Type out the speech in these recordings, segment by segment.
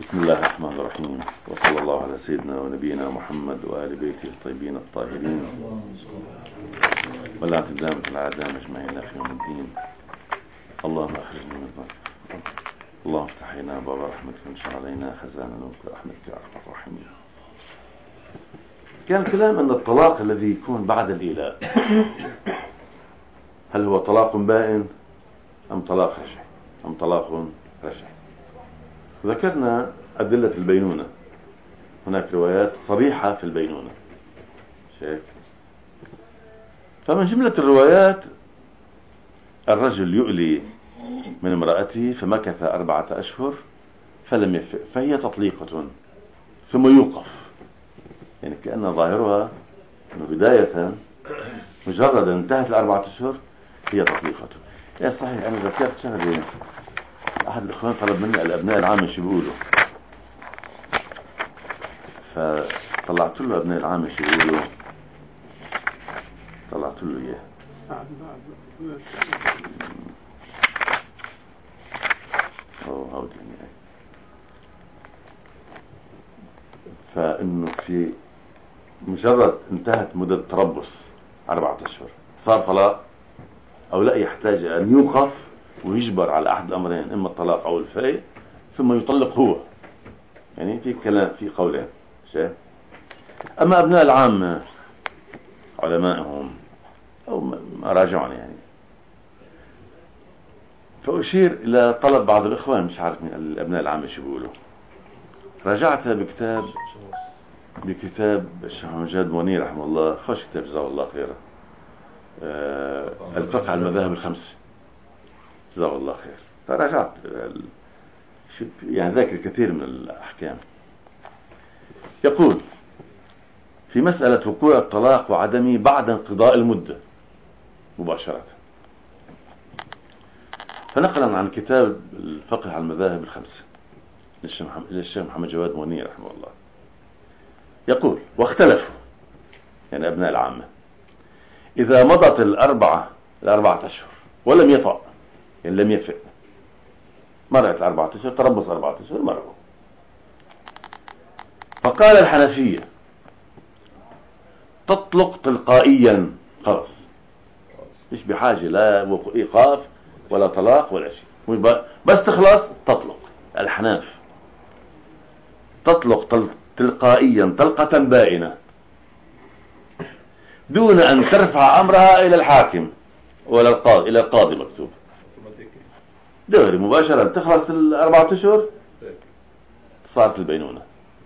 بسم الله الرحمن الرحيم، وصلى الله على سيدنا ونبينا محمد وآل بيته الطيبين الطاهرين ولا تدامة العادة مجمعين إلى يوم الدين. اللهم أخرجنا من الضر، اللهم افتح لنا أبواب رحمتك وانشر علينا خزائن نورك رحمتك يا أرحم الراحمين. كان الكلام أن الطلاق الذي يكون بعد الإيلاء هل هو طلاق بائن أم طلاق رجعي أم طلاق رجعي؟ ذكرنا أدلة البينونة، هناك روايات صريحة في البينونة شايف. فمن جملة الروايات الرجل يؤلي من امرأته فمكث 4 أشهر فلم يفئ فهي تطليقة ثم يوقف، يعني كأن ظاهرها أنه بداية مجرد انتهت 4 أشهر هي تطليقة. يا صحيح أنا ذكرت شغلة، أحد الإخوان طلب مني الأبناء العام شو بيقولوا، فطلعت له أبناء العام شو بيقولوا، طلعت له إياه. فإنه في مجرد انتهت مدة تربص 4 أشهر صار طلاق أو لا، يحتاج أن يوقف ويجبر على أحد الأمرين، إما الطلاق أو الفيء، ثم يطلق هو. يعني في كلام في قولين شيء. أما أبناء العامة علمائهم أو ما راجعون يعني، فأشير إلى طلب بعض الإخوان، مش عارف من الأبناء العامة شو بيقولوا. راجعت بكتاب الشيخ محمد جواد منير رحمه الله، خوش كتاب جزاه الله خيرا، الفقه على المذاهب الخمس جزاه الله خير. فراجعت يعني ذاكر كثير من الأحكام. يقول في مسألة وقوع الطلاق وعدمه بعد انقضاء المدة مباشرة، فنقلا عن كتاب الفقه على المذاهب الخمس للشيخ محمد جواد منير رحمه الله، يقول واختلفوا يعني أبناء العامة إذا مضت 4 أشهر ولم يطأ، يعني لم يفئ، مرت 4 أشهر، تربص 4 أشهر مروا. فقال الحنفية تطلق تلقائيا، خلاص مش بحاجة لا إيقاف ولا طلاق ولا شيء، بس تخلص تطلق. الحناف تطلق تلقائيا طلقة بائنة دون أن ترفع أمرها إلى الحاكم ولا القاضي، إلى القاضي مكتوب دغري مباشرة، تخلص 4 أشهر صارت البينونة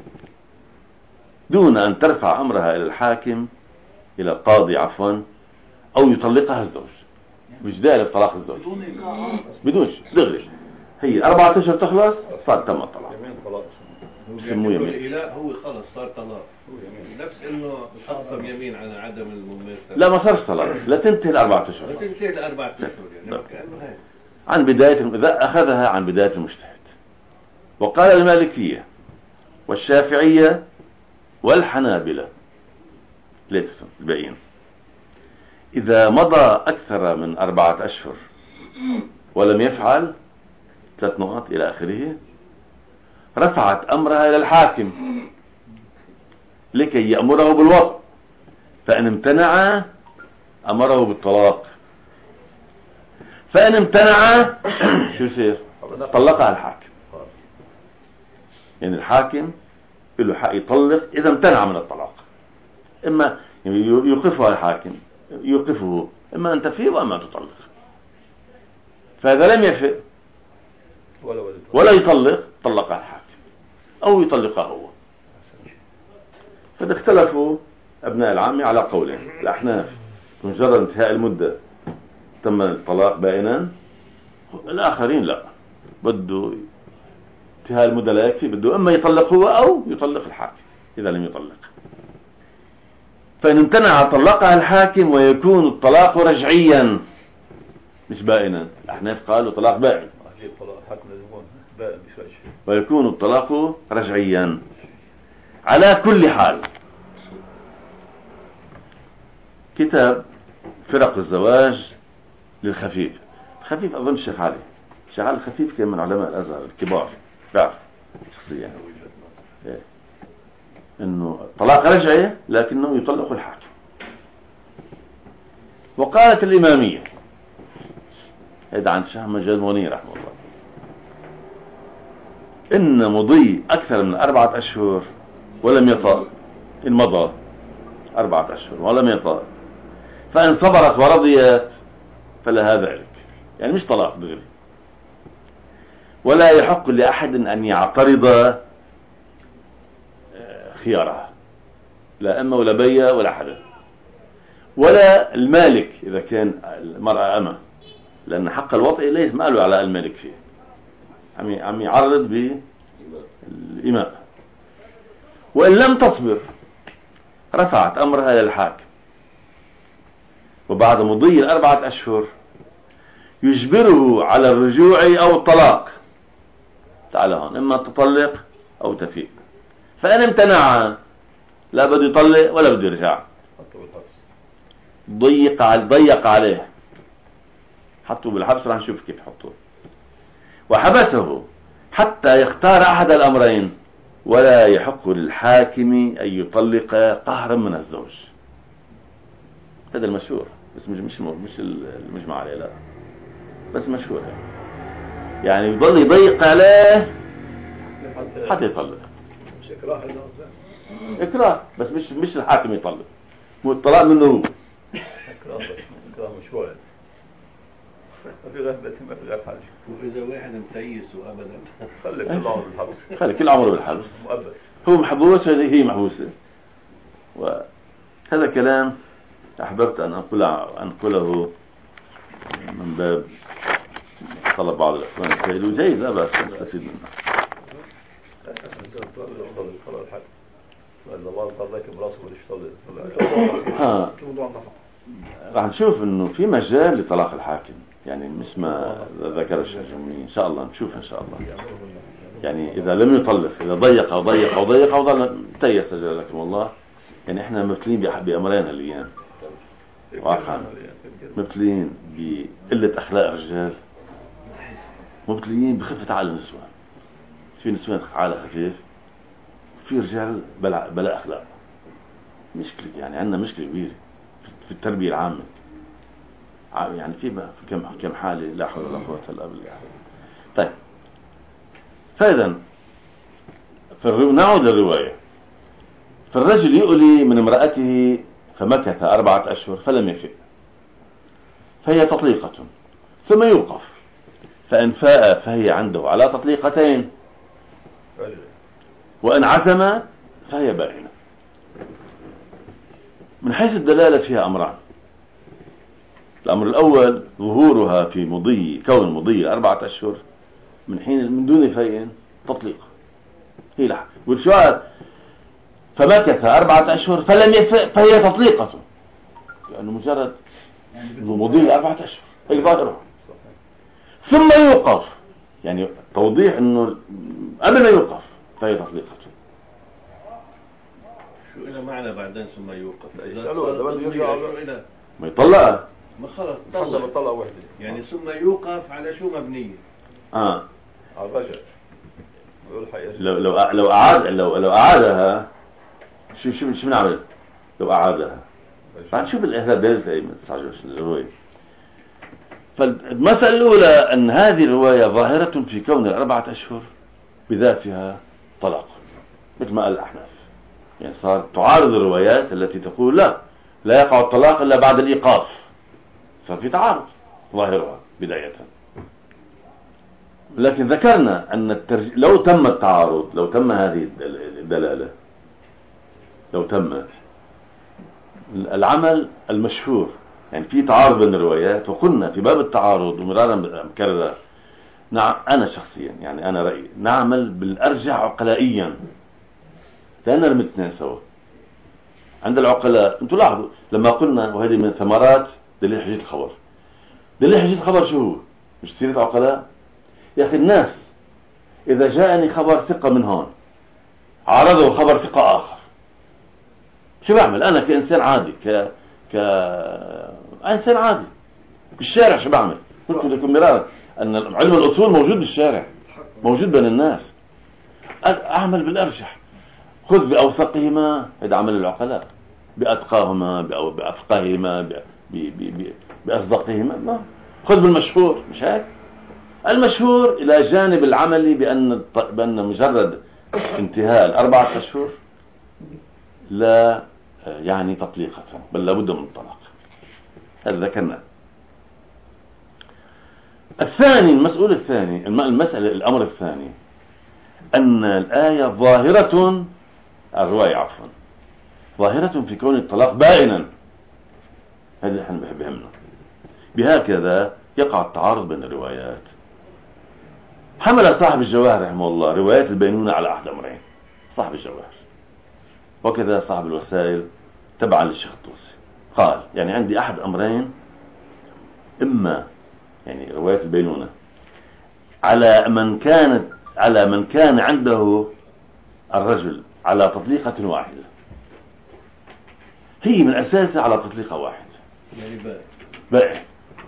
دون أن ترفع أمرها إلى الحاكم إلى القاضي عفوا، أو يطلقها الزوج. مش داعي لطلاق الزوج بدون دغري، هي 4 أشهر تخلص صار تم الطلاق. يسموه يمين الإله، هو خلص صار طلاق، نفس إنه أقسم يمين على عدم الممارسة. لا ما صارش طلاق، لا تنتهي 4 أشهر، لا تنتهي 4 أشهر يعني عن بداية أخذها عن بداية المجتهد. وقال المالكية والشافعية والحنابلة الباقيين إذا مضى أكثر من 4 أشهر ولم يفعل 3 نقط إلى آخره، رفعت أمرها إلى الحاكم لكي يأمره بالوطء، فإن امتنع أمره بالطلاق، فإن امتنع شو يصير؟ طلقها الحاكم. يعني الحاكم له حق يطلق إذا امتنع من الطلاق، إما يوقفها الحاكم يوقفه، إما أن تفيض وإما أن تطلق. فإذا لم يفئ ولا يطلق طلقها الحاكم أو يطلقها هو. فإذا اختلفوا أبناء العامة على قولين، الأحناف مجرد انتهاء المدة تم الطلاق بائنا، الآخرين لا، بده انتهاء المدة لا يكفي، بده إما يطلق هو أو يطلق الحاكم إذا لم يطلق. فإن امتنع طلقها الحاكم ويكون الطلاق رجعيا مش بائنا. الأحناف قالوا طلاق بائن ويكون الطلاق رجعيا. على كل حال كتاب فرق الزواج للخفيف، الخفيف أظن الشيخ علي الخفيف كان من علماء الأزهر الكبار بعرف، شخصيا انه طلاق رجعي لكنه يطلق الحاكم. وقالت الإمامية هذا عن شاه مجال مني رحمه الله إن مضي أكثر من 4 أشهر ولم يطأ، إن مضى 4 أشهر ولم يطأ فإن صبرت ورضيت فلها ذلك، يعني مش طلاق دغري. ولا يحق لأحد أن يعترض خيارها، لا أما ولا بيا ولا حدا، ولا المالك إذا كان المرأة أما، لأن حق الوطء ليس ماله على المالك فيه، عم يعرض بالإماء. وإن لم تصبر رفعت أمرها إلى الحاكم، وبعد مضي 4 أشهر يجبره على الرجوع أو الطلاق. تعال هون، إما تطلق أو تفيق. فإن امتنع لا بده يطلق ولا بده يرجع، ضيق عليه، حطوه بالحبس، راح نشوف كيف حطوه. وحبسه حتى يختار أحد الأمرين، ولا يحق للحاكم أن يطلق قهرا من الزوج. هذا المشهور، بس مش المجمع عليه، لا بس مشهور يعني يضل يضيق عليه حتى يطلق. مش إكراه هذا أصلا، إكراه بس مش الحاكم يطلق، مو الطلاق منه هو. إكراه مشروع، ما في غير ما في غير حاجة. وإذا واحد متيس وأبدا خلي كل عمره بالحبس، خلي كل عمره بالحبس، مؤبد. هو محبوس وهي محبوسة. وهذا كلام أحببت أن أنقله من باب طلب بعض الإخوان الكيلو جيد، لا بأس نستفيد منه. راح نشوف انه في مجال لطلاق الحاكم، يعني مش ما ذكر الشيخ جميل، ان شاء الله نشوف ان شاء الله. يعني اذا لم يطلق، اذا ضيق او ضيق او ضيق او ضل تيس جزاكم الله. يعني احنا مبتلين بامرين هالايام واقعا، مبتلين بقله اخلاق الرجال، مبتلين بخفه عقل النسوان. في نسوان عقلها خفيف، في رجال بلا اخلاق. مشكله، يعني عندنا مشكله كبيره في التربيه العامه، يعني في كم حاله لا حول ولا قوه الا بالله. طيب، فاذا نعود للروايه. فالرجل يؤلي من امرأته فمكث 4 أشهر فلم يفئ، فهي تطليقة، ثم يوقف، فإن فاء فهي عنده على تطليقتين، وإن عزم فهي بائنة. من حيث الدلالة فيها أمران. الأمر الأول ظهورها في كون مضي 4 أشهر من دون فيء تطليق، هي لحق. والسؤال فمكث 4 أشهر فلم يفئ فهي تطليقة، لأنه مجرد مضي 4 أشهر هي ظاهرها. ثم يوقف، يعني توضيح أنه قبل ما يوقف فهي تطليقة. شو إلى معنى بعدين ثم يوقف؟ ما يطلقها، ما خلص طلع وحده، يعني ثم يوقف على شو مبنية؟ على الرجع. لو أعادها شو بنعمل؟ لو أعادها بعد شوف الإهداد دلتا ما تستعجلش الرواية. فالمسألة الأولى أن هذه الرواية ظاهرة في كون 4 أشهر بذاتها طلاق، مثل ما قال الأحناف. يعني صار تعارض الروايات التي تقول لا يقع الطلاق إلا بعد الإيقاف، ففي تعارض ظاهرها بداية. لكن ذكرنا أن لو تم التعارض، لو تم هذه الدلالة، لو تمت العمل المشهور، يعني في تعارض بين الروايات، وقلنا في باب التعارض ومرارا مكررة، نعم أنا شخصيا يعني أنا رأيي نعمل بالأرجح عقلائيا، لأن الاثنين سوا عند العقلاء. انتوا لاحظوا لما قلنا وهذه من ثمرات دليل حجية الخبر. دليل حجية الخبر شو هو؟ مش سيرة عقلاء يا أخي. الناس إذا جاءني خبر ثقة من هون عارضه خبر ثقة آخر، شو بعمل أنا كإنسان عادي، إنسان عادي بالشارع؟ شو بعمل؟ قلت لكم مرارا أن علم الأصول موجود بالشارع، موجود بين الناس. أعمل بالأرجح، خذ بأوثقهما، هذا عمل العقلاء، بأتقاهما، بأفقههما، بأصدقهما، ما خذ بالمشهور، مش هيك؟ المشهور إلى جانب العمل بأن مجرد انتهاء 4 أشهر لا يعني تطليقة، بل لابد من الطلاق. هذا ذكرنا. الثاني، المسؤول الثاني، الأمر الثاني، أن الآية ظاهرة، الرواية عفوا، ظاهرة في كون الطلاق بائنا. هذا اللي احنا بهمنا. بهكذا يقع التعارض بين الروايات. حمل صاحب الجواهر رحمه الله روايات البينونة على أحد أمرين، صاحب الجواهر، وكذا صاحب الوسائل تبعا للشيخ الطوسي، قال يعني عندي أحد أمرين، إما يعني رواية البينونة على من كان عنده الرجل على تطليقة واحدة، هي من أساسها على تطليقة واحدة، يعني بائع،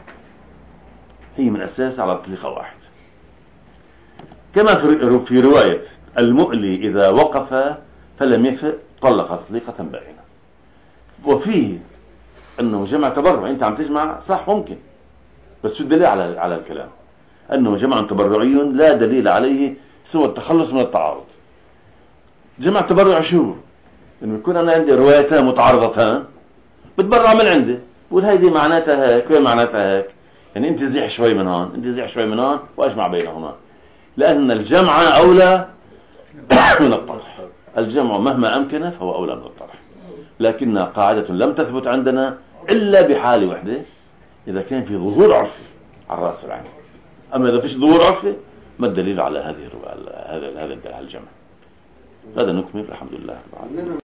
هي من أساسها على تطليقة واحدة، كما في رواية المؤلي إذا وقف فلم يفئ طلق تطليقة بائنة. وفيه أنه جمع تبرع، أنت عم تجمع صح ممكن، بس شو الدليل على الكلام؟ أنه جمع تبرعي لا دليل عليه سوى التخلص من التعارض. جمع تبرع شو؟ إنه يكون أنا عندي روايتان متعارضتان بتبرع من عندي، بقول هيدي معناتها هيك وهي معناتها هيك، يعني أنت زيح شوي من هون، أنت زيح شوي من هون، وأجمع بينهما، لأن الجمع أولى من الطرح. الجمع مهما أمكن فهو أولى من الطرح، لكنها قاعدة لم تثبت عندنا إلا بحال وحدة، إذا كان في ظهور عرفي على الرأس والعين. أما إذا فيش ظهور عرفي ما الدليل على هذه هذا الجمع؟ هذا نكمل. الحمد لله رب العالمين.